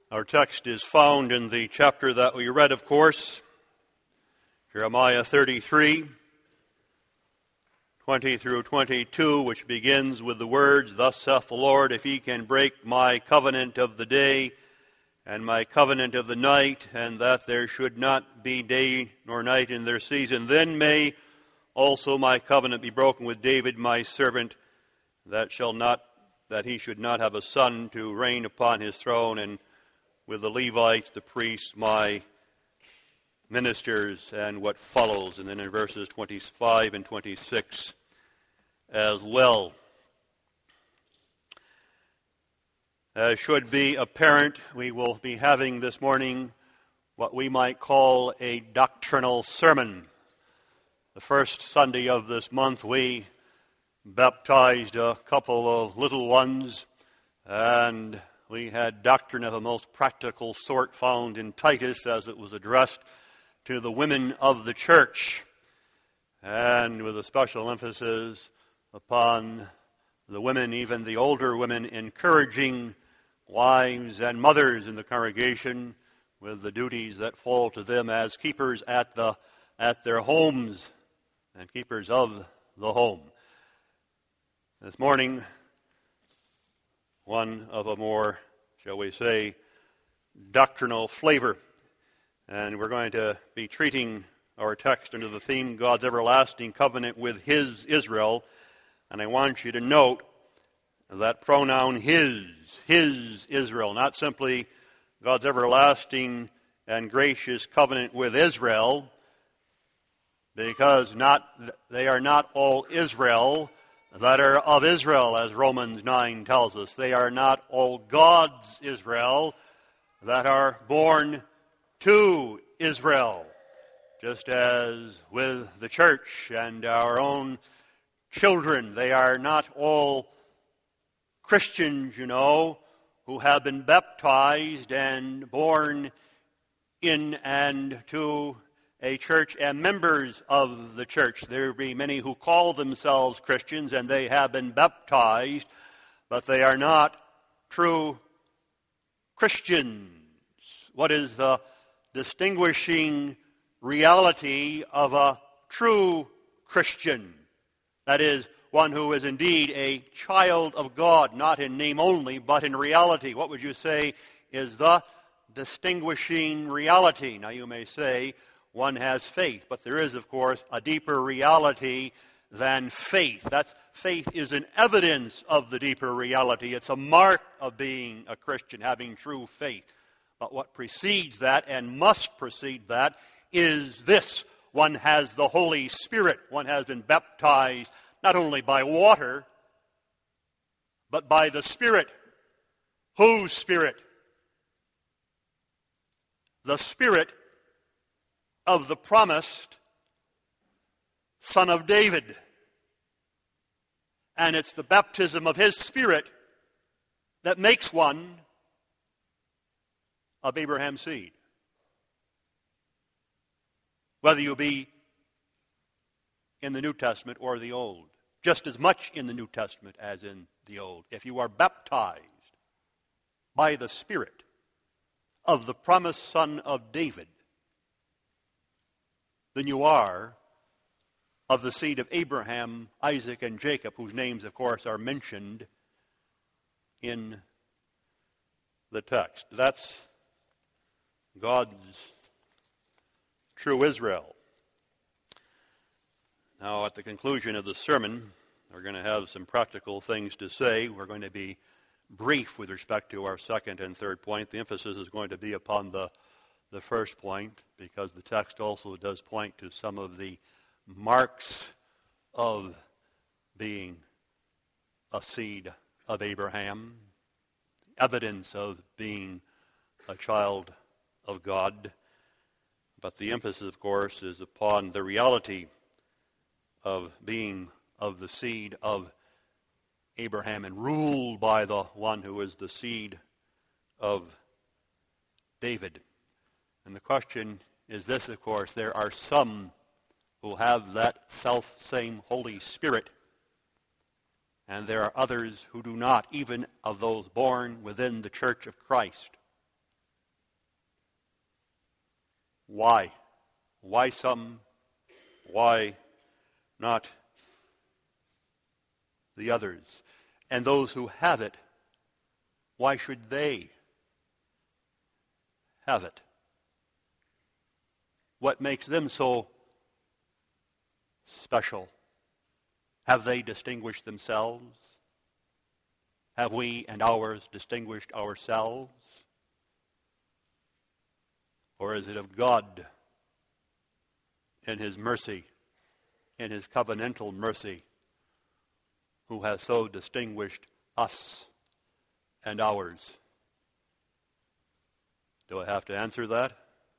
Our text is found in the chapter that we read, of course, Jeremiah 33, 20 through 22, which begins with the words, "Thus saith the Lord, if ye can break my covenant of the day and my covenant of the night, and that there should not be day nor night in their season, then may also my covenant be broken with David my servant, that he should not have a son to reign upon his throne, and with the Levites, the priests, my ministers," and what follows. And then in verses 25 and 26 as well. As should be apparent, we will be having this morning what we might call a doctrinal sermon. The first Sunday of this month, we baptized a couple of little ones, and we had doctrine of a most practical sort found in Titus as it was addressed to the women of the church, and with a special emphasis upon the women, even the older women, encouraging wives and mothers in the congregation with the duties that fall to them as keepers at their homes and keepers of the home. This morning, one of a more, shall we say, doctrinal flavor. And we're going to be treating our text under the theme, God's everlasting covenant with His Israel. And I want you to note that pronoun His Israel, not simply God's everlasting and gracious covenant with Israel, because they are not all Israel that are of Israel, as Romans 9 tells us. They are not all God's Israel that are born to Israel, just as with the church and our own children. They are not all Christians, who have been baptized and born in and to a church and members of the church. There be many who call themselves Christians and they have been baptized, but they are not true Christians. What is the distinguishing reality of a true Christian? That is, one who is indeed a child of God, not in name only, but in reality. What would you say is the distinguishing reality? Now you may say, one has faith, but there is, of course, a deeper reality than faith. Faith is an evidence of the deeper reality. It's a mark of being a Christian, having true faith. But what precedes that and must precede that is this: one has the Holy Spirit. One has been baptized not only by water, but by the Spirit. Whose Spirit? The Spirit of the promised Son of David. And it's the baptism of His Spirit that makes one of Abraham's seed. Whether you be in the New Testament or the Old, just as much in the New Testament as in the Old. If you are baptized by the Spirit of the promised Son of David, then you are of the seed of Abraham, Isaac, and Jacob, whose names, of course, are mentioned in the text. That's God's true Israel. Now, at the conclusion of the sermon, we're going to have some practical things to say. We're going to be brief with respect to our second and third point. The emphasis is going to be upon the first point, because the text also does point to some of the marks of being a seed of Abraham, evidence of being a child of God. But the emphasis, of course, is upon the reality of being of the seed of Abraham and ruled by the one who is the seed of David. And the question is this, of course: there are some who have that self-same Holy Spirit, and there are others who do not, even of those born within the church of Christ. Why? Why some? Why not the others? And those who have it, why should they have it? What makes them so special? Have they distinguished themselves? Have we and ours distinguished ourselves? Or is it of God in his mercy, in his covenantal mercy, who has so distinguished us and ours? Do I have to answer that?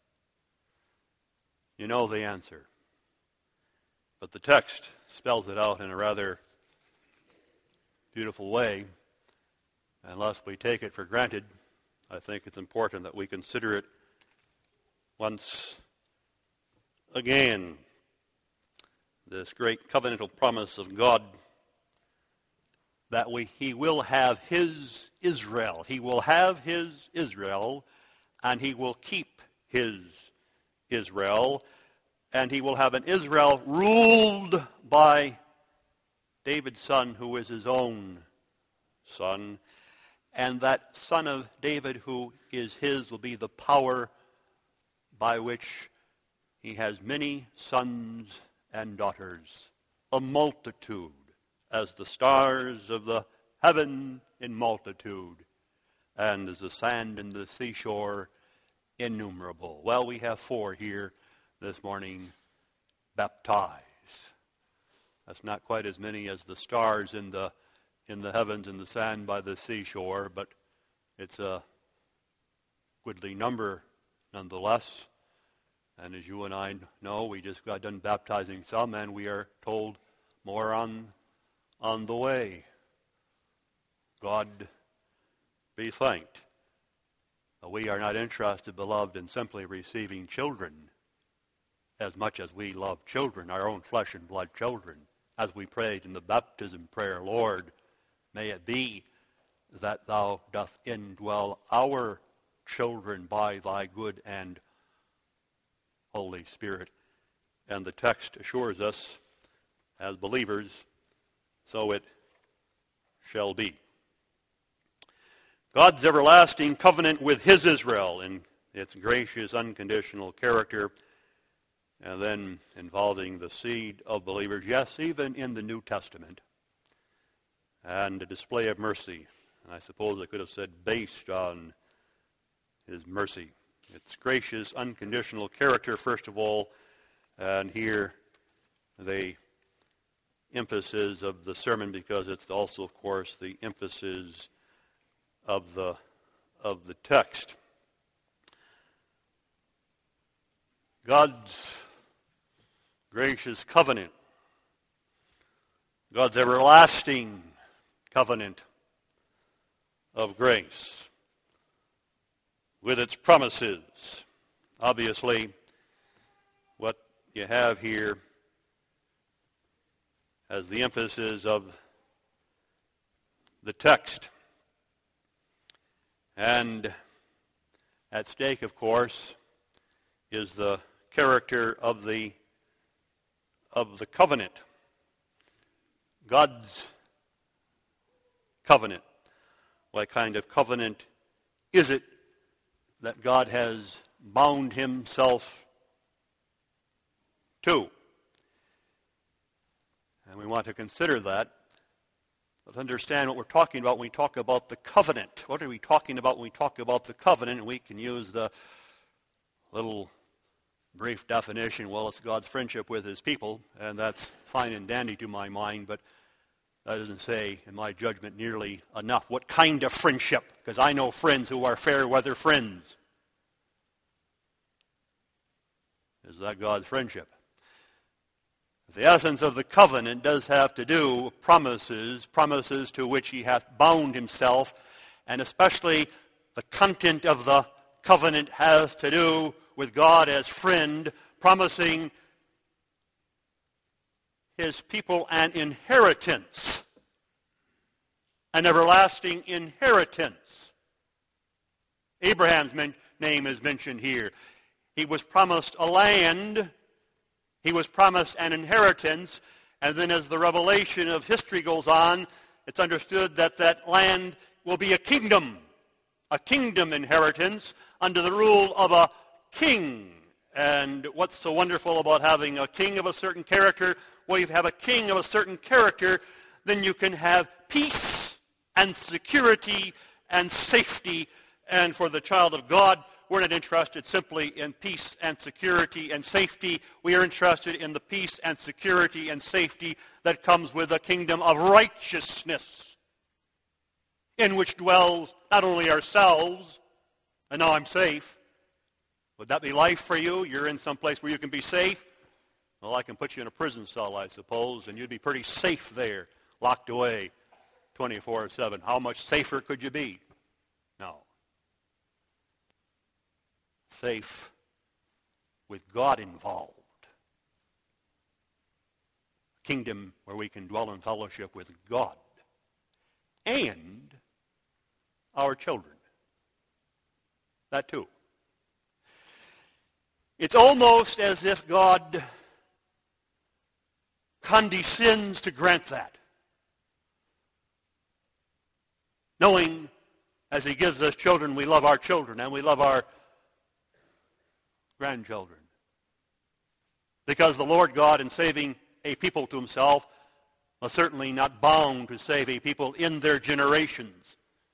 You know the answer. But the text spells it out in a rather beautiful way. Unless we take it for granted, I think it's important that we consider it once again. This great covenantal promise of God that he will have his Israel. He will have his Israel, and he will keep his Israel, and he will have an Israel ruled by David's son, who is his own son. And that son of David who is his will be the power by which he has many sons and daughters, a multitude, as the stars of the heaven in multitude, and as the sand in the seashore innumerable. Well, we have 4 here this morning baptized. That's not quite as many as the stars in the heavens and the sand by the seashore, but it's a goodly number nonetheless. And as you and I know, we just got done baptizing some, and we are told more on the way. God be thanked. We are not interested, beloved, in simply receiving children as much as we love children, our own flesh and blood children. As we prayed in the baptism prayer, Lord, may it be that thou doth indwell our children by thy good and Holy Spirit. And the text assures us, as believers, so it shall be. God's everlasting covenant with his Israel in its gracious, unconditional character, and then involving the seed of believers, yes, even in the New Testament, and a display of mercy. And I suppose I could have said based on his mercy. Its gracious, unconditional character, first of all, and here the emphasis of the sermon, because it's also, of course, the emphasis of the text. God's gracious covenant, God's everlasting covenant of grace with its promises. Obviously, what you have here as the emphasis of the text. And at stake, of course, is the character of the covenant. God's covenant. What kind of covenant is it that God has bound himself to? And we want to consider that. Let's understand what we're talking about when we talk about the covenant. What are we talking about when we talk about the covenant? And we can use the little brief definition, well, it's God's friendship with his people, and that's fine and dandy to my mind, but that doesn't say, in my judgment, nearly enough. What kind of friendship? Because I know friends who are fair weather friends. Is that God's friendship? The essence of the covenant does have to do with promises to which he hath bound himself, and especially the content of the covenant has to do with God as friend, promising his people an inheritance, an everlasting inheritance. Abraham's name is mentioned here. He was promised a land. He was promised an inheritance. And then as the revelation of history goes on, it's understood that that land will be a kingdom inheritance under the rule of a king. And what's so wonderful about having a king of a certain character? Well, if you have a king of a certain character, then you can have peace and security and safety. And for the child of God, we're not interested simply in peace and security and safety. We are interested in the peace and security and safety that comes with a kingdom of righteousness, in which dwells not only ourselves, and now I'm safe. Would that be life for you? You're in some place where you can be safe? Well, I can put you in a prison cell, I suppose, and you'd be pretty safe there, locked away 24/7. How much safer could you be? No. Safe with God involved. A kingdom where we can dwell in fellowship with God and our children. That too. It's almost as if God condescends to grant that, knowing as he gives us children, we love our children and we love our grandchildren. Because the Lord God, in saving a people to himself, was certainly not bound to save a people in their generations,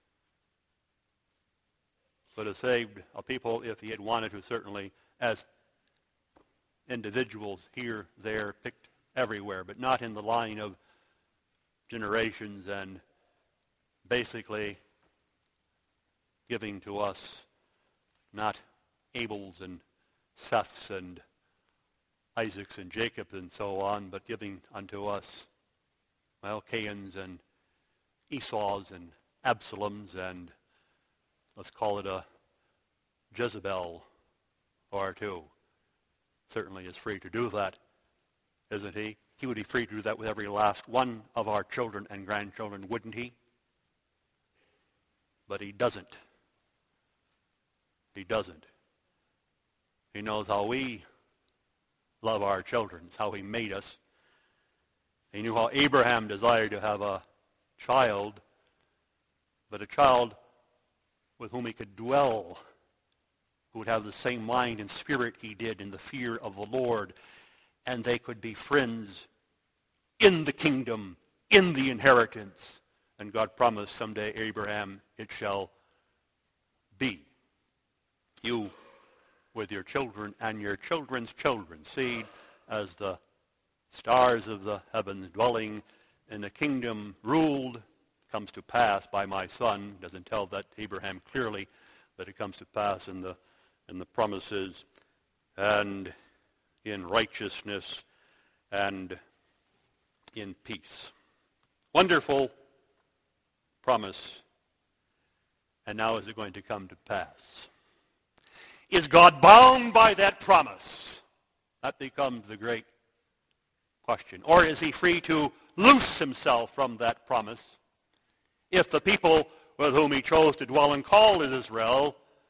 but have saved a people, if he had wanted to, certainly as individuals here, there, picked everywhere, but not in the line of generations, and basically giving to us not Abel's and Seth's and Isaac's and Jacob's and so on, but giving unto us, well, Cain's and Esau's and Absalom's and let's call it a Jezebel or two. Certainly is free to do that, isn't he? He would be free to do that with every last one of our children and grandchildren, wouldn't he? But he doesn't. He doesn't. He knows how we love our children. It's how he made us. He knew how Abraham desired to have a child, but a child with whom he could dwell, who would have the same mind and spirit he did in the fear of the Lord, and they could be friends in the kingdom, in the inheritance. And God promised someday, Abraham, it shall be. You with your children and your children's children, seed as the stars of the heavens, dwelling in the kingdom ruled, comes to pass by my son. Doesn't tell that Abraham clearly, but it comes to pass in the promises and in righteousness and in peace. Wonderful promise. And now is it going to come to pass? Is God bound by that promise? That becomes the great question. Or is he free to loose himself from that promise if the people with whom he chose to dwell and call in Israel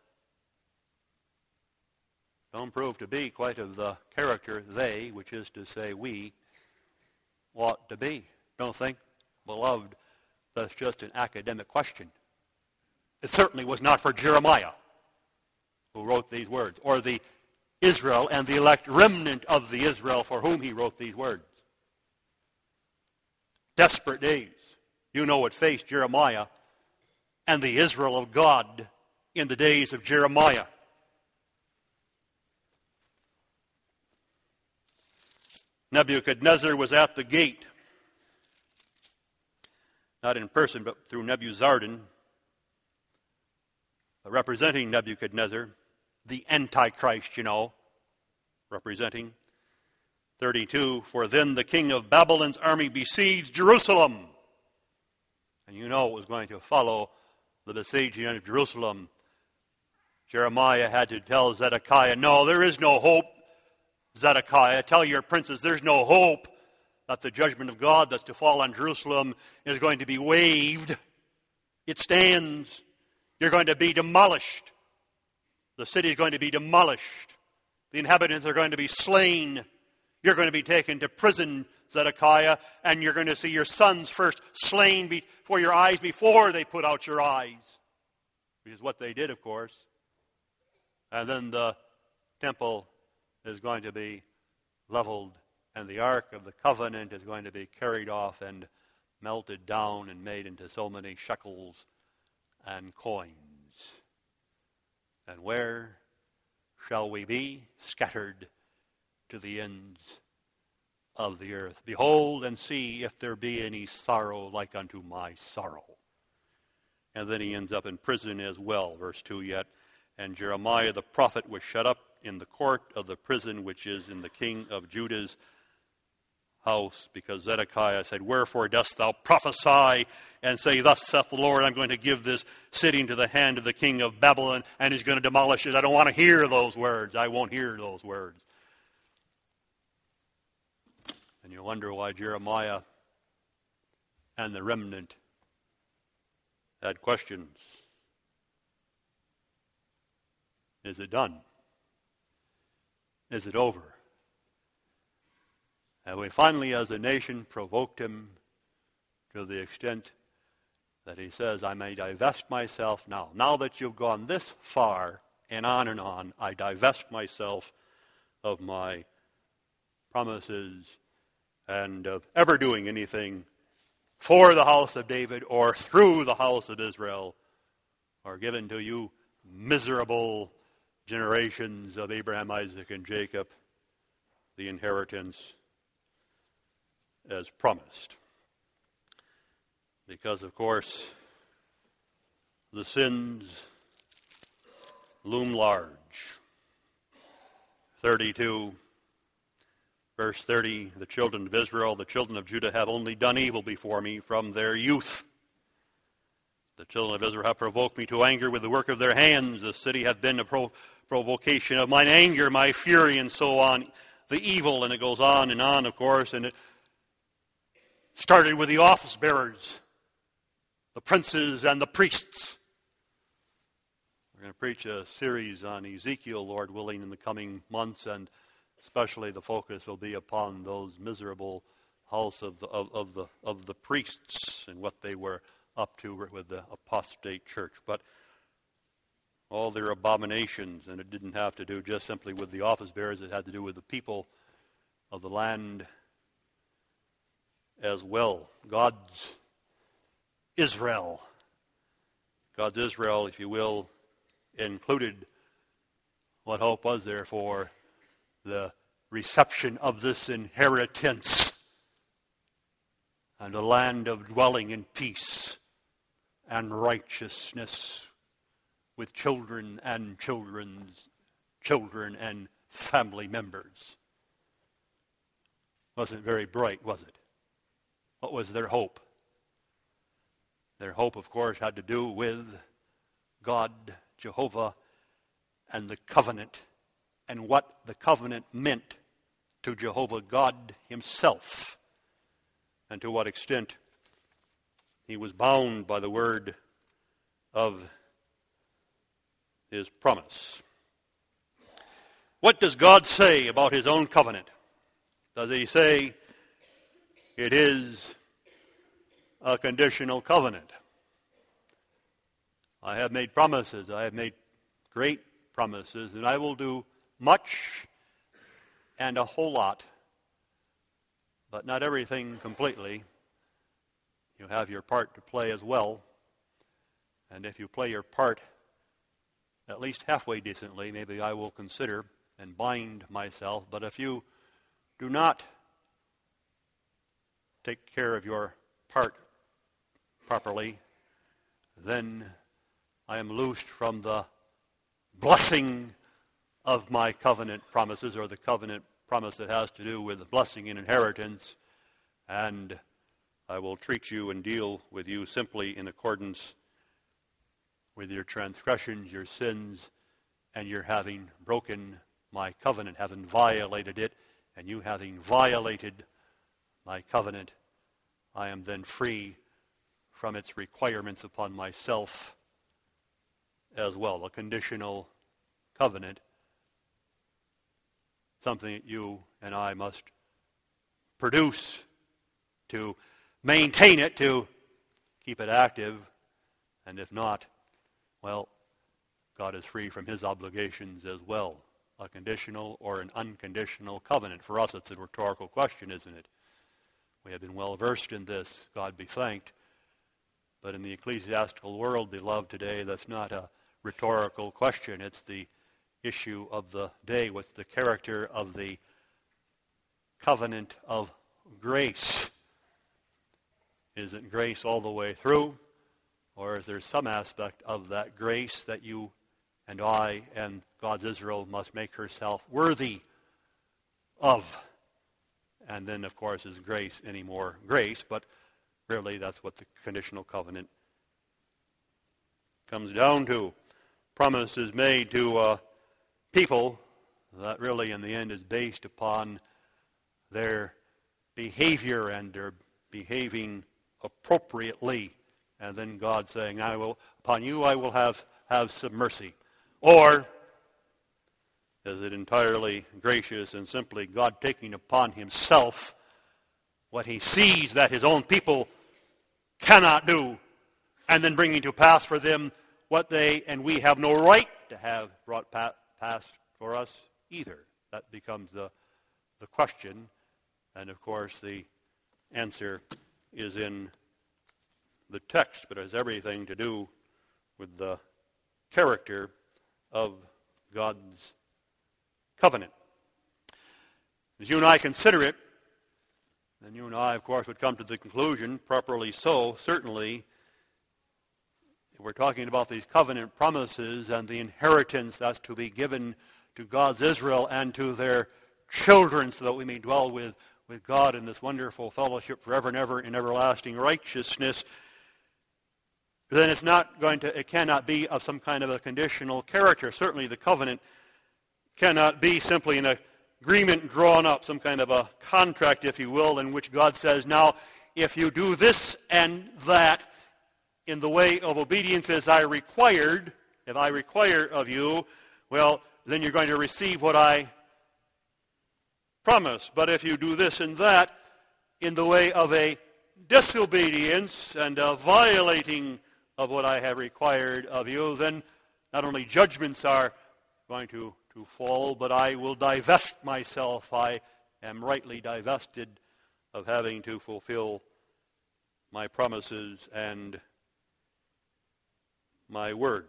don't prove to be quite of the character they, which is to say we, ought to be? Don't think, beloved, that's just an academic question. It certainly was not for Jeremiah, who wrote these words, or the Israel and the elect remnant of the Israel for whom he wrote these words. Desperate days. You know what faced Jeremiah and the Israel of God in the days of Jeremiah. Nebuchadnezzar was at the gate, not in person, but through Nebuzaradan, representing Nebuchadnezzar, the Antichrist, representing. 32, for then the king of Babylon's army besieged Jerusalem. And you know it was going to follow the besieging of Jerusalem. Jeremiah had to tell Zedekiah, no, there is no hope. Zedekiah, tell your princes there's no hope that the judgment of God that's to fall on Jerusalem is going to be waived. It stands. You're going to be demolished. The city is going to be demolished. The inhabitants are going to be slain. You're going to be taken to prison, Zedekiah, and you're going to see your sons first slain before your eyes before they put out your eyes. Which is what they did, of course. And then the temple is going to be leveled, and the Ark of the Covenant is going to be carried off and melted down and made into so many shekels and coins. And where shall we be? Scattered to the ends of the earth. Behold and see if there be any sorrow like unto my sorrow. And then he ends up in prison as well, verse 2 yet. And Jeremiah the prophet was shut up in the court of the prison which is in the king of Judah's house, because Zedekiah said, Wherefore dost thou prophesy and say, Thus saith the Lord, I'm going to give this city into the hand of the king of Babylon, and he's going to demolish it. I don't want to hear those words. I won't hear those words. And you wonder why Jeremiah and the remnant had questions. Is it done? Is it over? And we finally, as a nation, provoked him to the extent that he says, I may divest myself now. Now that you've gone this far and on, I divest myself of my promises and of ever doing anything for the house of David or through the house of Israel, or given to you miserable generations of Abraham, Isaac, and Jacob, the inheritance as promised. Because, of course, the sins loom large. 32, verse 30, the children of Israel, the children of Judah have only done evil before me from their youth. The children of Israel have provoked me to anger with the work of their hands. The city hath been a provocation of mine anger, my fury, and so on. The evil, and it goes on, of course, and it started with the office bearers, the princes and the priests. We're going to preach a series on Ezekiel, Lord willing, in the coming months, and especially the focus will be upon those miserable house of the priests and what they were up to with the apostate church. But all their abominations, and it didn't have to do just simply with the office bearers, it had to do with the people of the land as well. God's Israel, if you will, included what hope was there for the reception of this inheritance and a land of dwelling in peace and righteousness with children and children's children and family members. Wasn't very bright, was it? What was their hope? Their hope, of course, had to do with God, Jehovah, and the covenant, and what the covenant meant to Jehovah God himself, and to what extent he was bound by the word of his promise. What does God say about his own covenant? Does he say it is a conditional covenant? I have made promises. I have made great promises, and I will do much and a whole lot, but not everything completely. You have your part to play as well, and if you play your part at least halfway decently, maybe I will consider and bind myself. But if you do not take care of your part properly, then I am loosed from the blessing of my covenant promises, or the covenant promise that has to do with the blessing and inheritance, and I will treat you and deal with you simply in accordance with your transgressions, your sins, and your having broken my covenant, having violated it, and you having violated my covenant. I am then free from its requirements upon myself as well. A conditional covenant something that you and I must produce to maintain it, to keep it active. And if not, well, God is free from his obligations as well. A conditional or an unconditional covenant. For us, it's a rhetorical question, isn't it? We have been well versed in this, God be thanked. But in the ecclesiastical world, beloved, today, that's not a rhetorical question. It's the issue of the day. What's the character of the covenant of grace? Is it grace all the way through? Or is there some aspect of that grace that you and I and God's Israel must make herself worthy of? And then, of course, is grace any more grace? But really, that's what the conditional covenant comes down to. Promises made to people that really, in the end, is based upon their behavior and their behaving appropriately. And then God saying, upon you I will have some mercy. Or is it entirely gracious and simply God taking upon himself what he sees that his own people cannot do, and then bringing to pass for them what they and we have no right to have brought past for us either? That becomes the question. And of course the answer is in the text, but it has everything to do with the character of God's covenant. As you and I consider it, then you and I, of course, would come to the conclusion, properly so, certainly, if we're talking about these covenant promises and the inheritance that's to be given to God's Israel and to their children so that we may dwell with God in this wonderful fellowship forever and ever in everlasting righteousness, then it cannot be of some kind of a conditional character. Certainly the covenant cannot be simply an agreement drawn up, some kind of a contract, if you will, in which God says, now, if you do this and that in the way of obedience as I required, if I require of you, well, then you're going to receive what I promise. But if you do this and that in the way of a disobedience and a violating of what I have required of you, then not only judgments are going to fall, but I will divest myself. I am rightly divested of having to fulfill my promises and my words.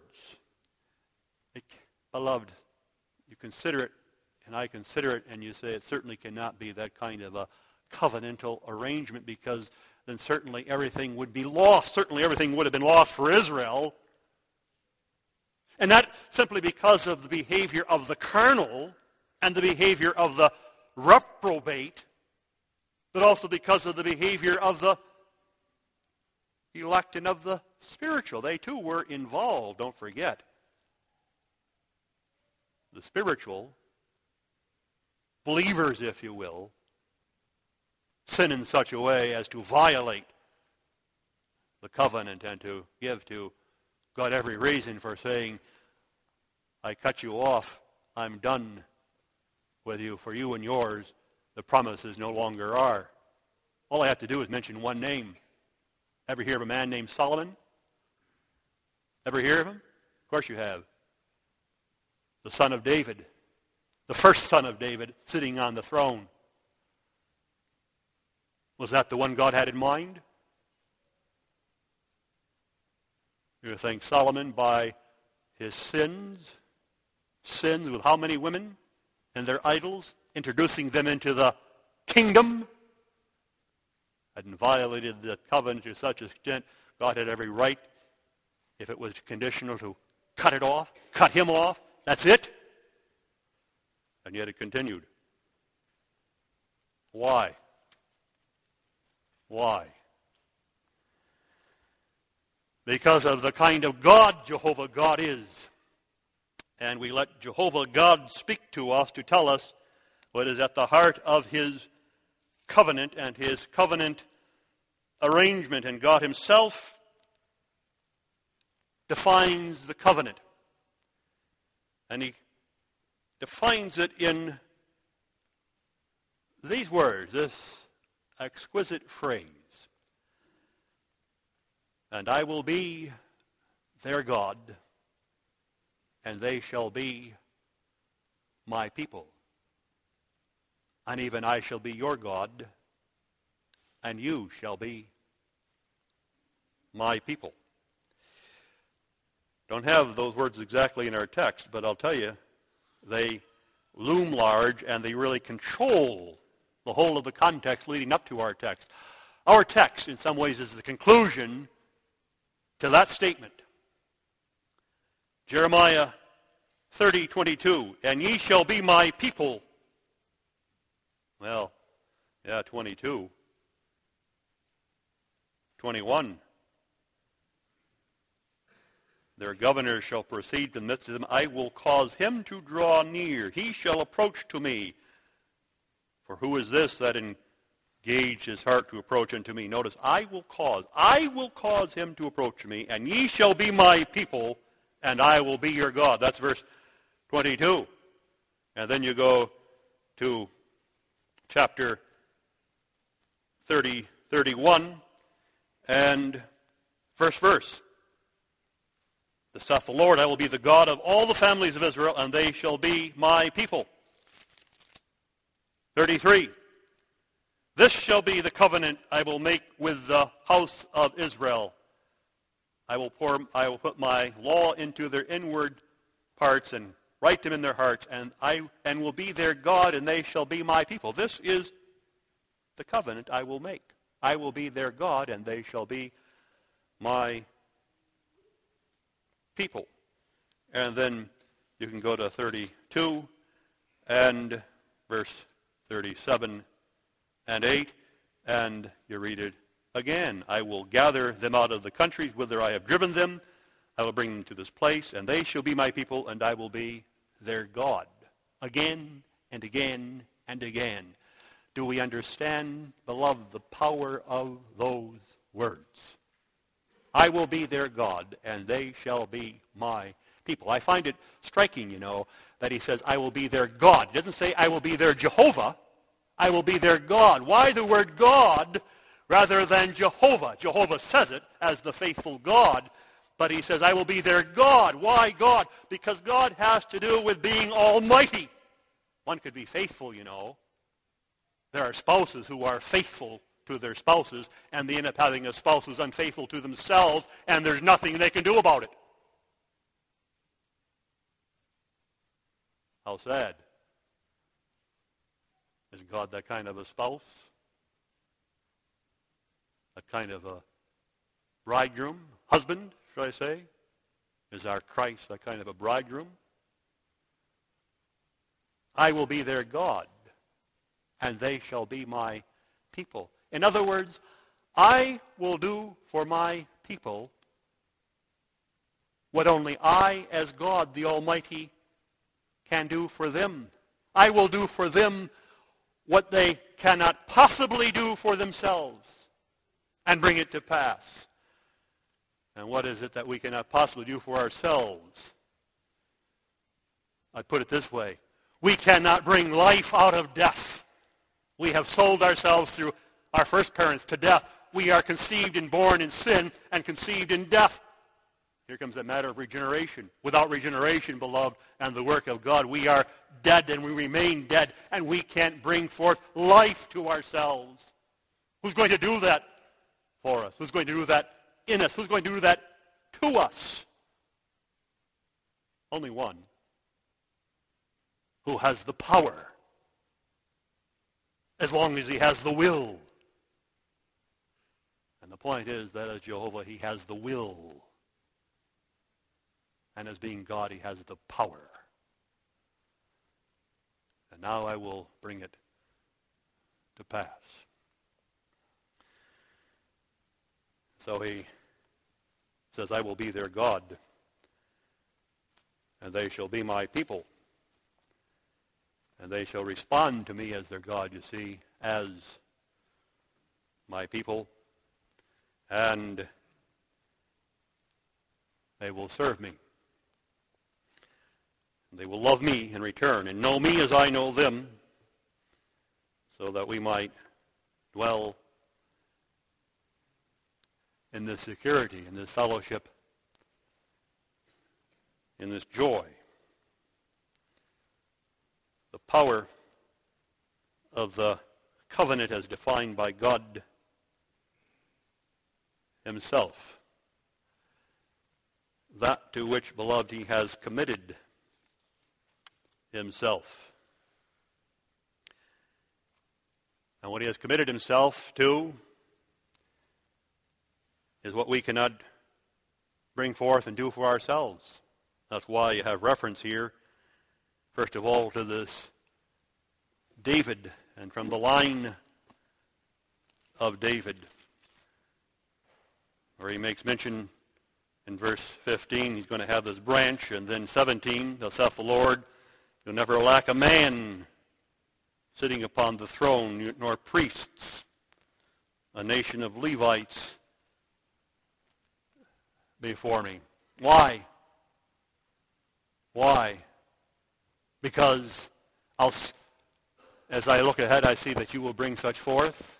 Beloved, you consider it, and I consider it, and you say it certainly cannot be that kind of a covenantal arrangement, because then certainly everything would be lost. Certainly everything would have been lost for Israel. And not simply because of the behavior of the carnal and the behavior of the reprobate, but also because of the behavior of the elect and of the spiritual. They too were involved, don't forget. The spiritual, believers, if you will, sin in such a way as to violate the covenant and to give to God every reason for saying, I cut you off, I'm done with you, for you and yours, the promises no longer are. All I have to do is mention one name. Ever hear of a man named Solomon? Ever hear of him? Of course you have. The son of David, the first son of David, sitting on the throne. Was that the one God had in mind? You think Solomon, by his sins with how many women and their idols, introducing them into the kingdom, had violated the covenant to such an extent, God had every right, if it was conditional, to cut it off, cut him off. That's it. And yet it continued. Why? Why? Because of the kind of God Jehovah God is. And we let Jehovah God speak to us to tell us what is at the heart of his covenant and his covenant arrangement. And God himself defines the covenant. And he defines it in these words, this exquisite phrase, and I will be their God, and they shall be my people. And even I shall be your God, and you shall be my people. Don't have those words exactly in our text, but I'll tell you, they loom large and they really control the whole of the context leading up to our text. Our text, in some ways, is the conclusion to that statement. Jeremiah 30:22, and ye shall be my people. Well, yeah, 22. 21. Their governor shall proceed to the midst of them. I will cause him to draw near. He shall approach to me. For who is this that engaged his heart to approach unto me? Notice, I will cause him to approach me, and ye shall be my people, and I will be your God. That's verse 22. And then you go to chapter 31, and first verse. Thus saith the Lord, I will be the God of all the families of Israel, and they shall be my people. 33. This shall be the covenant I will make with the house of Israel. I will put my law into their inward parts and write them in their hearts, and will be their God, and they shall be my people. This is the covenant I will make. I will be their God, and they shall be my people. And then you can go to 32 and verse 37 and 8, and you read it again. I will gather them out of the countries whither I have driven them. I will bring them to this place, and they shall be my people, and I will be their God. Again and again and again. Do we understand, beloved, the power of those words? I will be their God, and they shall be my people. I find it striking, that he says, I will be their God. He doesn't say, I will be their Jehovah. I will be their God. Why the word God rather than Jehovah? Jehovah says it as the faithful God, but he says, I will be their God. Why God? Because God has to do with being almighty. One could be faithful, There are spouses who are faithful to their spouses, and they end up having a spouse who's unfaithful to themselves, and there's nothing they can do about it. How sad. Is God that kind of a spouse? That kind of a bridegroom? Husband, should I say? Is our Christ that kind of a bridegroom? I will be their God, and they shall be my people. In other words, I will do for my people what only I, as God the Almighty, can do for them. I will do for them what they cannot possibly do for themselves, and bring it to pass. And what is it that we cannot possibly do for ourselves? I put it this way. We cannot bring life out of death. We have sold ourselves through our first parents to death. We are conceived and born in sin and conceived in death. Here comes that matter of regeneration. Without regeneration, beloved, and the work of God, we are dead and we remain dead, and we can't bring forth life to ourselves. Who's going to do that for us? Who's going to do that in us? Who's going to do that to us? Only one. Who has the power, as long as he has the will. And the point is that as Jehovah, he has the will. And as being God, he has the power. And now I will bring it to pass. So he says, I will be their God, and they shall be my people. And they shall respond to me as their God, you see, as my people. And they will serve me. And they will love me in return and know me as I know them. so that we might dwell in this security, in this fellowship, in this joy. The power of the covenant as defined by God himself. That to which, beloved, he has committed himself. And what he has committed himself to is what we cannot bring forth and do for ourselves. That's why you have reference here, first of all, to this David, and from the line of David, where he makes mention in verse 15, he's going to have this branch, and then 17, thus saith the Lord, you'll never lack a man sitting upon the throne, nor priests, a nation of Levites before me. Why? Why? Because as I look ahead, I see that you will bring such forth.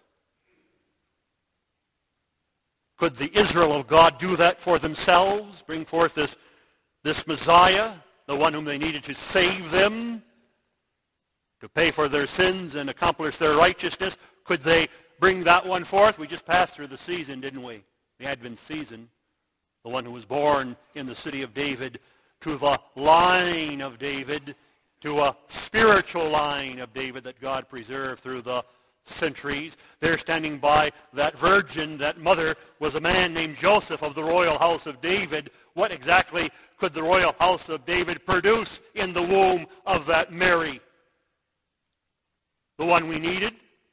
Could the Israel of God do that for themselves? Bring forth this Messiah, the one whom they needed to save them, to pay for their sins and accomplish their righteousness? Could they bring that one forth? We just passed through the season, didn't we? The Advent season. The one who was born in the city of David, to the line of David, to a spiritual line of David that God preserved through the centuries. There standing by that virgin, that mother, was a man named Joseph of the royal house of David. What exactly could the royal house of David produce in the womb of that Mary? The one we needed.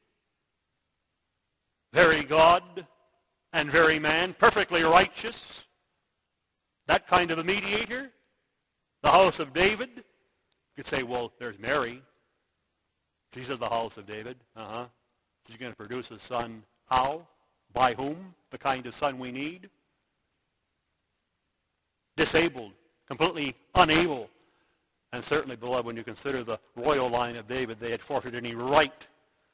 Very God and very man, perfectly righteous. That kind of a mediator. The house of David. You could say, well, there's Mary. She's of the house of David. She's going to produce a son. How? By whom? The kind of son we need. Disabled. Completely unable. And certainly, beloved, when you consider the royal line of David, they had forfeited any right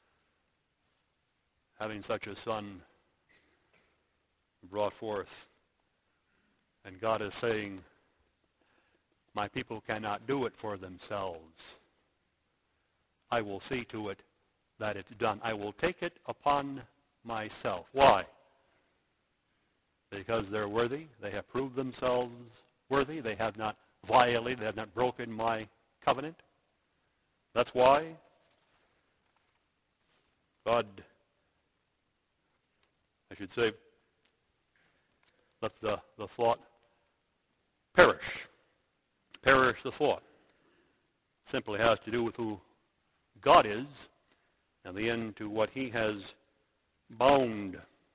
having such a son brought forth. And God is saying, my people cannot do it for themselves. I will see to it that it's done. I will take it upon myself. Why? Because they're worthy. They have proved themselves worthy. They have not violated, they have not broken my covenant. That's why God, I should say, let the thought perish. Perish the thought. Simply has to do with who God is and the end to what he has bound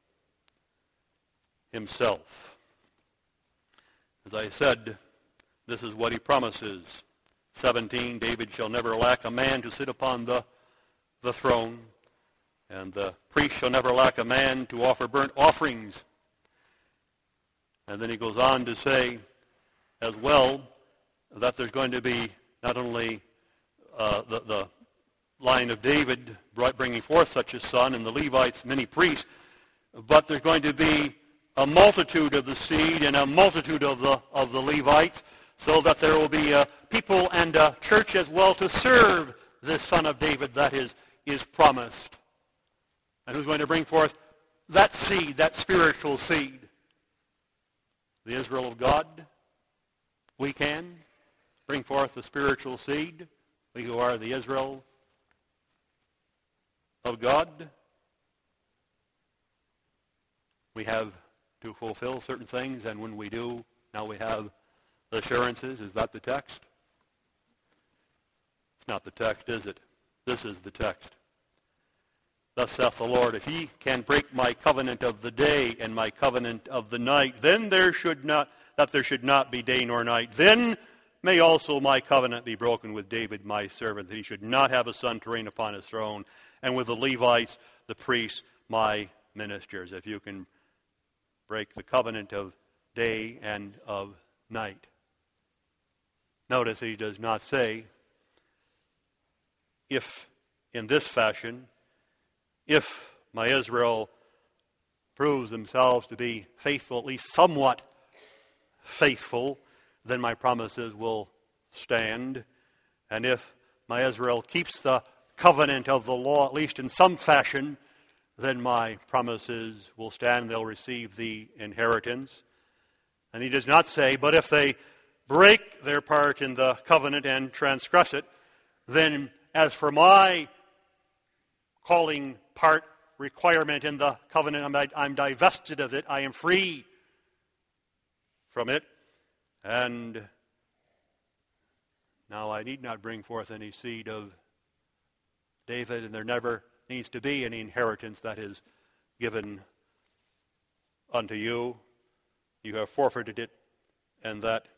himself. As I said, this is what he promises. 17, David shall never lack a man to sit upon the throne, and the priest shall never lack a man to offer burnt offerings. And then he goes on to say as well that there's going to be not only the line of David bringing forth such a son, and the Levites, many priests, but there's going to be a multitude of the seed and a multitude of the Levites, so that there will be a people and a church as well to serve this son of David that is promised. And who's going to bring forth that seed, that spiritual seed? The Israel of God. We can bring forth the spiritual seed. We who are the Israel of God. We have to fulfill certain things, and when we do, now we have assurances. Is that the text? It's not the text, is it? This is the text. Thus saith the Lord, if ye can break my covenant of the day and my covenant of the night, then there should not be day nor night. Then may also my covenant be broken with David my servant, that he should not have a son to reign upon his throne, and with the Levites, the priests, my ministers. If you can break the covenant of day and of night. Notice he does not say, if in this fashion if my Israel proves themselves to be faithful, at least somewhat faithful, then my promises will stand. And if my Israel keeps the covenant of the law, at least in some fashion, then my promises will stand. They'll receive the inheritance. And he does not say, but if they break their part in the covenant and transgress it, then as for my calling part requirement in the covenant, I'm divested of it. I am free from it. And now I need not bring forth any seed of David, and there never needs to be any inheritance that is given unto you. You have forfeited it, and that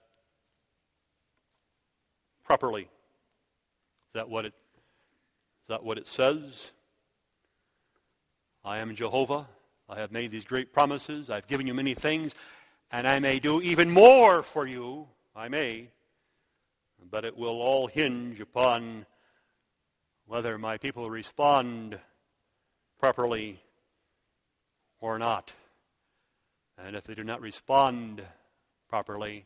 properly. Is that what it says? I am Jehovah. I have made these great promises. I've given you many things, and I may do even more for you. I may. But it will all hinge upon whether my people respond properly or not. And if they do not respond properly,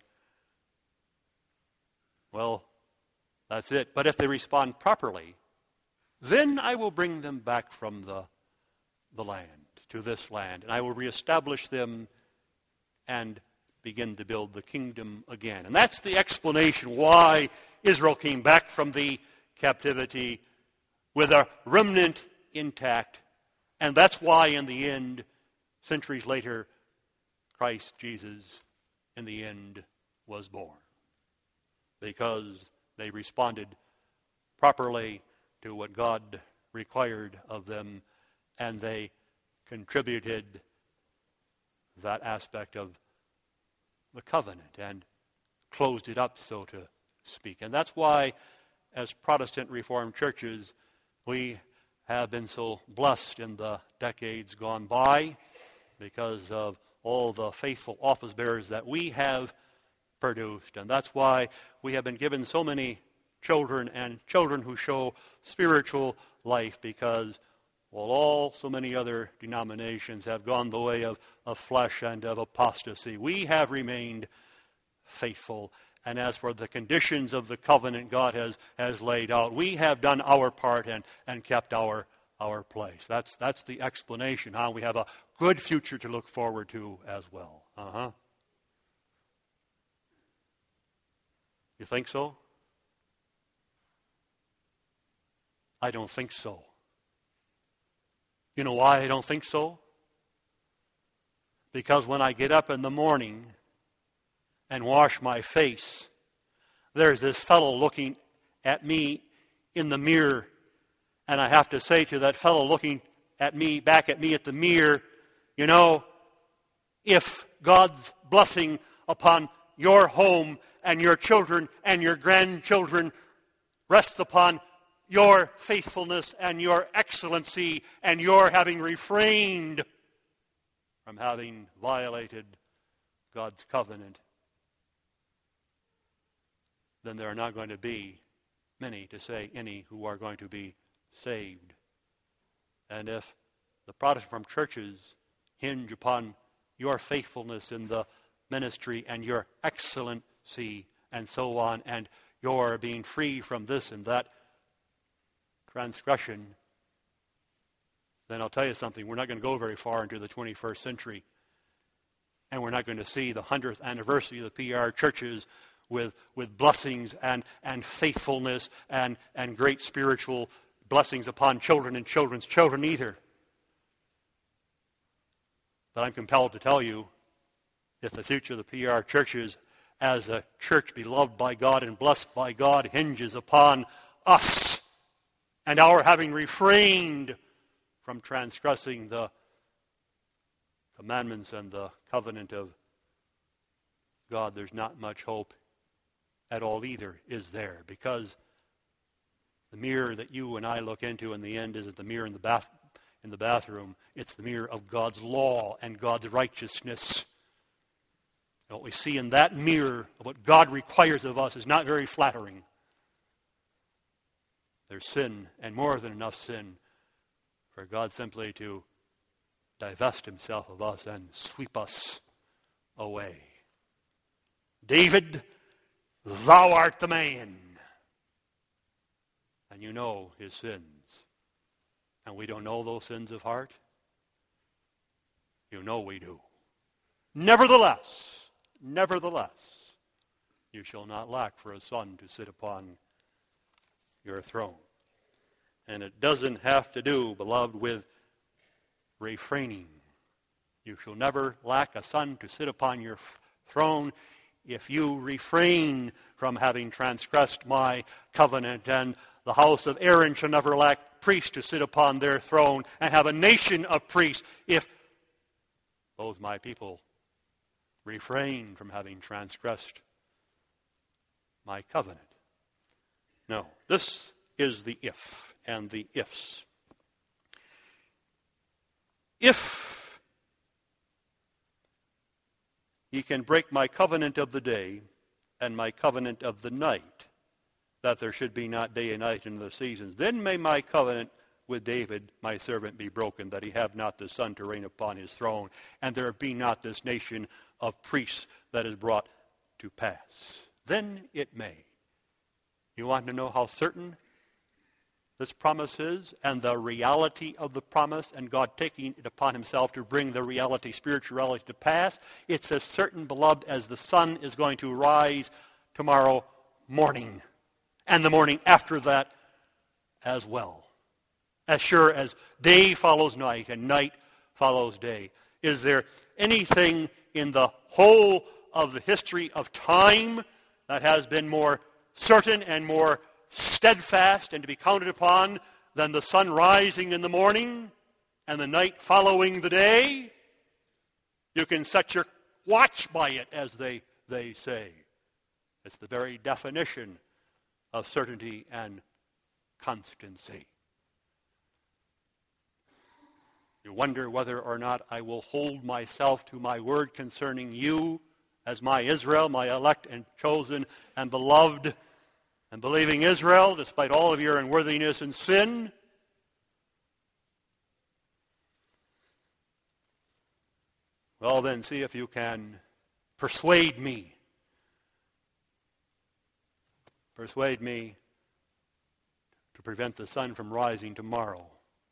well, that's it. But if they respond properly, then I will bring them back from the land, to this land, and I will reestablish them and begin to build the kingdom again. And that's the explanation why Israel came back from the captivity with a remnant intact. And that's why in the end, centuries later, Christ Jesus in the end was born. Because they responded properly to what God required of them, and they contributed that aspect of the covenant and closed it up, so to speak. And that's why, as Protestant Reformed churches, we have been so blessed in the decades gone by because of all the faithful office bearers that we have produced. And that's why we have been given so many children, and children who show spiritual life, because while so many other denominations have gone the way of flesh and of apostasy, we have remained faithful. And as for the conditions of the covenant God has laid out, we have done our part and kept our place. That's the explanation. We have a good future to look forward to as well. You think so? I don't think so. You know why I don't think so? Because when I get up in the morning and wash my face, there's this fellow looking at me in the mirror, and I have to say to that fellow looking at me, back at me at the mirror, you know, if God's blessing upon your home and your children and your grandchildren rests upon your faithfulness and your excellency and your having refrained from having violated God's covenant, then there are not going to be many, to say any, who are going to be saved. And if the Protestant churches hinge upon your faithfulness in the ministry and your excellency and so on, and your being free from this and that transgression, then I'll tell you something, we're not going to go very far into the 21st century. And we're not going to see the 100th anniversary of the PR churches with blessings and faithfulness and great spiritual blessings upon children and children's children either. But I'm compelled to tell you, if the future of the PR churches as a church beloved by God and blessed by God hinges upon us and our having refrained from transgressing the commandments and the covenant of God, there's not much hope at all either, is there? Because the mirror that you and I look into in the end isn't the mirror in the bathroom. It's the mirror of God's law and God's righteousness. And what we see in that mirror of what God requires of us is not very flattering. There's sin, and more than enough sin, for God simply to divest himself of us and sweep us away. David, thou art the man. And you know his sins. And we don't know those sins of heart? You know we do. Nevertheless, you shall not lack for a son to sit upon your throne. And it doesn't have to do, beloved, with refraining. You shall never lack a son to sit upon your throne if you refrain from having transgressed my covenant. And the house of Aaron shall never lack priests to sit upon their throne and have a nation of priests if those my people refrain from having transgressed my covenant. No, this is the if and the ifs. If ye can break my covenant of the day and my covenant of the night, that there should be not day and night in the seasons, then may my covenant with David, my servant, be broken, that he have not the son to reign upon his throne, and there be not this nation of priests that is brought to pass. Then it may. You want to know how certain this promise is and the reality of the promise and God taking it upon himself to bring the reality, spiritual reality to pass? It's as certain, beloved, as the sun is going to rise tomorrow morning and the morning after that as well. As sure as day follows night and night follows day. Is there anything in the whole of the history of time that has been more certain and more steadfast and to be counted upon than the sun rising in the morning and the night following the day? You can set your watch by it, as they say. It's the very definition of certainty and constancy. You wonder whether or not I will hold myself to my word concerning you as my Israel, my elect and chosen and beloved and believing Israel, despite all of your unworthiness and sin. Well, then, see if you can persuade me. Persuade me to prevent the sun from rising tomorrow.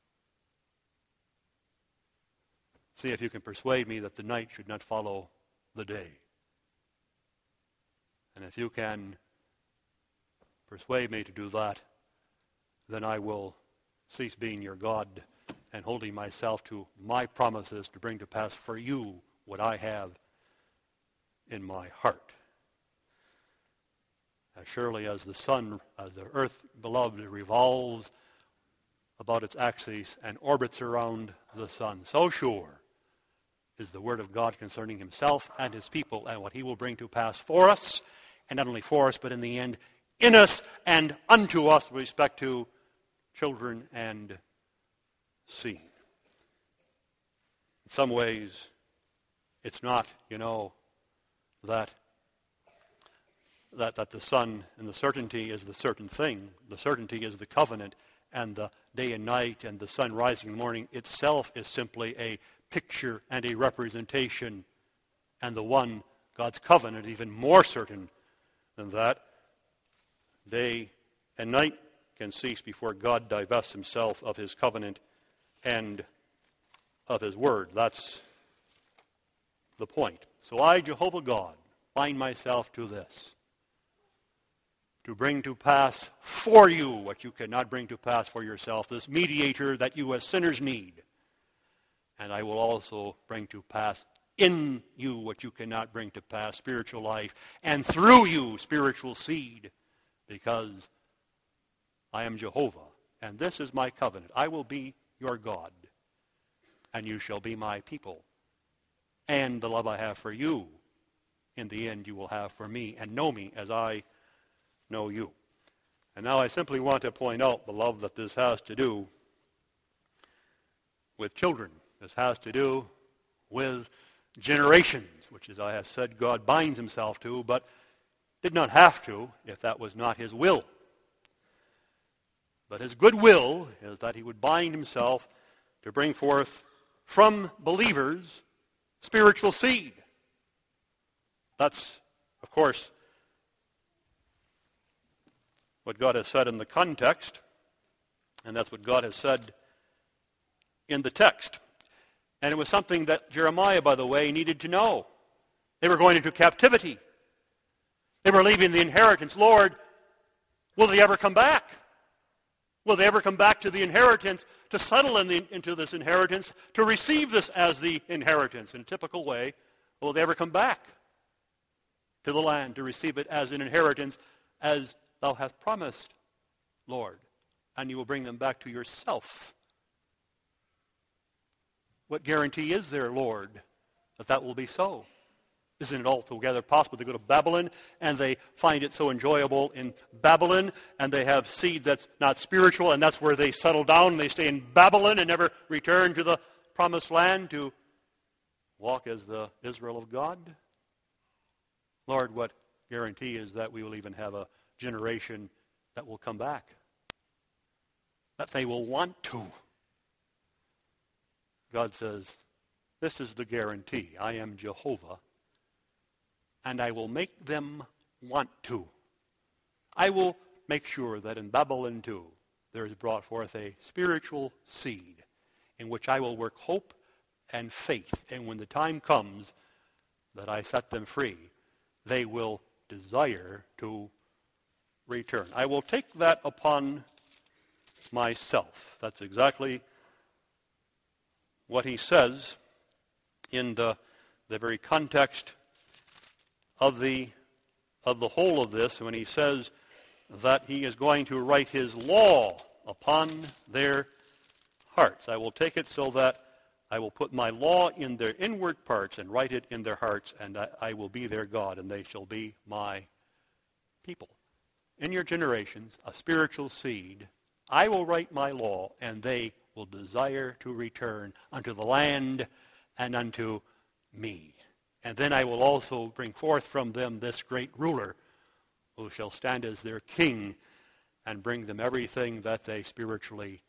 See if you can persuade me that the night should not follow the day. And if you can persuade me to do that, then I will cease being your God and holding myself to my promises to bring to pass for you what I have in my heart. As surely as the sun, as the earth, beloved, revolves about its axis and orbits around the sun, so sure is the word of God concerning himself and his people and what he will bring to pass for us, and not only for us, but in the end, in us and unto us with respect to children and seed. In some ways, it's not, that the sun and the certainty is the certain thing. The certainty is the covenant, and the day and night and the sun rising in the morning itself is simply a picture and a representation, and the one, God's covenant, even more certain than that. Day and night can cease before God divests himself of his covenant and of his word. That's the point. So I, Jehovah God, bind myself to this, to bring to pass for you what you cannot bring to pass for yourself, this mediator that you as sinners need. And I will also bring to pass in you what you cannot bring to pass, spiritual life, and through you, spiritual seed, because I am Jehovah, and this is my covenant. I will be your God, and you shall be my people. And the love I have for you, in the end you will have for me, and know me as I know you. And now I simply want to point out, beloved, that this has to do with children. This has to do with generations, which, as I have said, God binds himself to, but did not have to if that was not his will. But his good will is that he would bind himself to bring forth from believers spiritual seed. That's, of course, what God has said in the context, and that's what God has said in the text. And it was something that Jeremiah, by the way, needed to know. They were going into captivity. They were leaving the inheritance. Lord, will they ever come back? Will they ever come back to the inheritance, to settle into this inheritance, to receive this as the inheritance? In a typical way, will they ever come back to the land to receive it as an inheritance, as thou hast promised, Lord? And you will bring them back to yourself. What guarantee is there, Lord, that that will be so? Isn't it altogether possible to go to Babylon and they find it so enjoyable in Babylon and they have seed that's not spiritual and that's where they settle down and they stay in Babylon and never return to the promised land to walk as the Israel of God? Lord, what guarantee is that we will even have a generation that will come back? That they will want to. God says, this is the guarantee. I am Jehovah, and I will make them want to. I will make sure that in Babylon too, there is brought forth a spiritual seed in which I will work hope and faith. And when the time comes that I set them free, they will desire to return. I will take that upon myself. That's exactly what he says in the very context of the whole of this, when he says that he is going to write his law upon their hearts. I will take it so that I will put my law in their inward parts and write it in their hearts, and I will be their God, and they shall be my people. In your generations, a spiritual seed, I will write my law, and they will desire to return unto the land and unto me. And then I will also bring forth from them this great ruler who shall stand as their king and bring them everything that they spiritually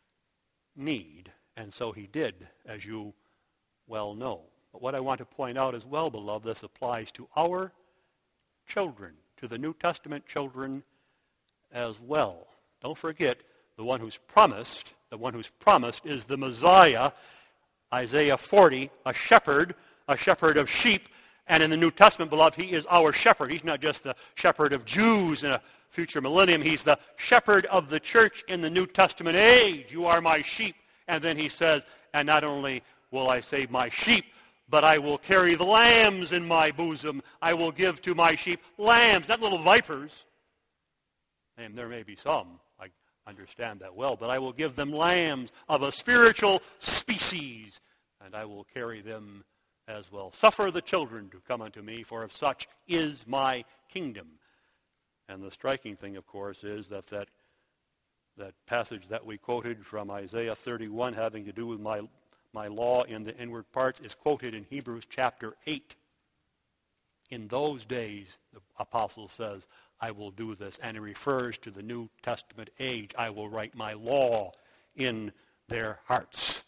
need. And so he did, as you well know. But what I want to point out as well, beloved, this applies to our children, to the New Testament children as well. Don't forget, the one who's promised is the Messiah. Isaiah 40, a shepherd of sheep. And in the New Testament, beloved, he is our shepherd. He's not just the shepherd of Jews in a future millennium. He's the shepherd of the church in the New Testament age. You are my sheep. And then he says, and not only will I save my sheep, but I will carry the lambs in my bosom. I will give to my sheep lambs, not little vipers. And there may be some, I understand that well, but I will give them lambs of a spiritual species, and I will carry them as well. Suffer the children to come unto me, for of such is my kingdom. And the striking thing, of course, is that passage that we quoted from Isaiah 31 having to do with my law in the inward parts is quoted in Hebrews chapter 8. In those days, the apostle says, I will do this. And it refers to the New Testament age. I will write my law in their hearts.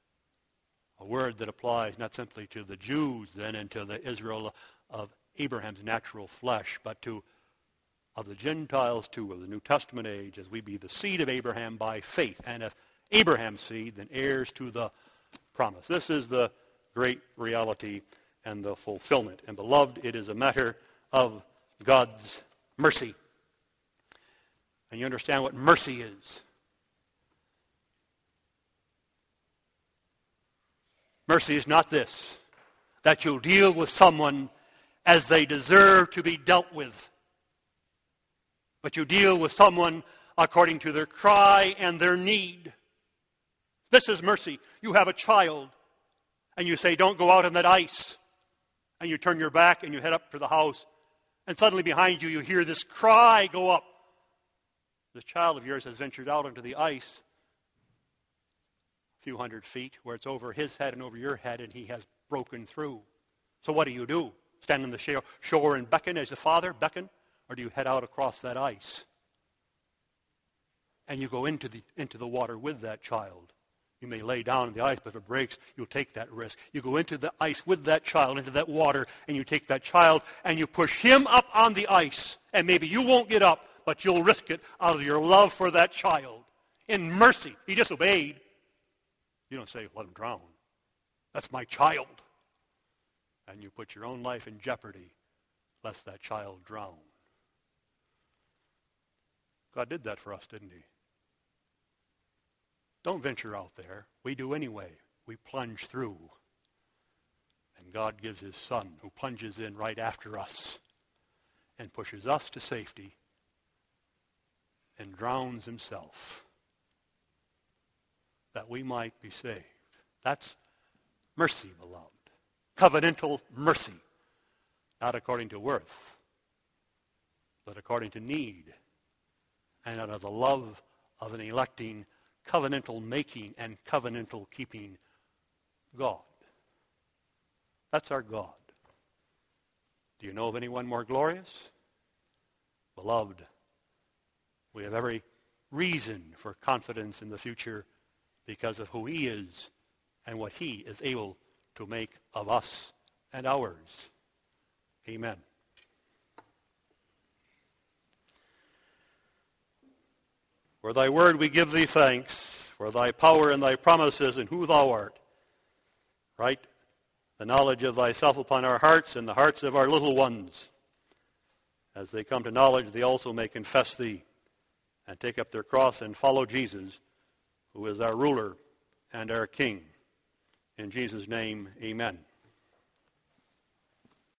A word that applies not simply to the Jews then and to the Israel of Abraham's natural flesh, but to of the Gentiles too, of the New Testament age, as we be the seed of Abraham by faith. And if Abraham's seed, then heirs to the promise. This is the great reality and the fulfillment. And beloved, it is a matter of God's mercy. And you understand what mercy is. Mercy is not this, that you'll deal with someone as they deserve to be dealt with, but you deal with someone according to their cry and their need. This is mercy. You have a child, and you say, don't go out on that ice. And you turn your back and you head up to the house, and suddenly behind you, you hear this cry go up. This child of yours has ventured out onto the ice a few hundred feet, where it's over his head and over your head, and he has broken through. So what do? Stand on the shore and beckon as the father beckon? Or do you head out across that ice? And you go into the water with that child. You may lay down in the ice, but if it breaks, you'll take that risk. You go into the ice with that child, into that water, and you take that child and you push him up on the ice. And maybe you won't get up, but you'll risk it out of your love for that child. In mercy, he disobeyed. You don't say, let him drown. That's my child. And you put your own life in jeopardy lest that child drown. God did that for us, didn't he? Don't venture out there. We do anyway. We plunge through. And God gives his Son, who plunges in right after us and pushes us to safety and drowns himself that we might be saved. That's mercy, beloved. Covenantal mercy. Not according to worth, but according to need. And out of the love of an electing, covenantal making, and covenantal keeping God. That's our God. Do you know of anyone more glorious? Beloved, we have every reason for confidence in the future because of who he is and what he is able to make of us and ours. Amen. For thy word we give thee thanks, for thy power and thy promises and who thou art. Write the knowledge of thyself upon our hearts and the hearts of our little ones. As they come to knowledge, they also may confess thee and take up their cross and follow Jesus, who is our ruler and our King. In Jesus' name, amen.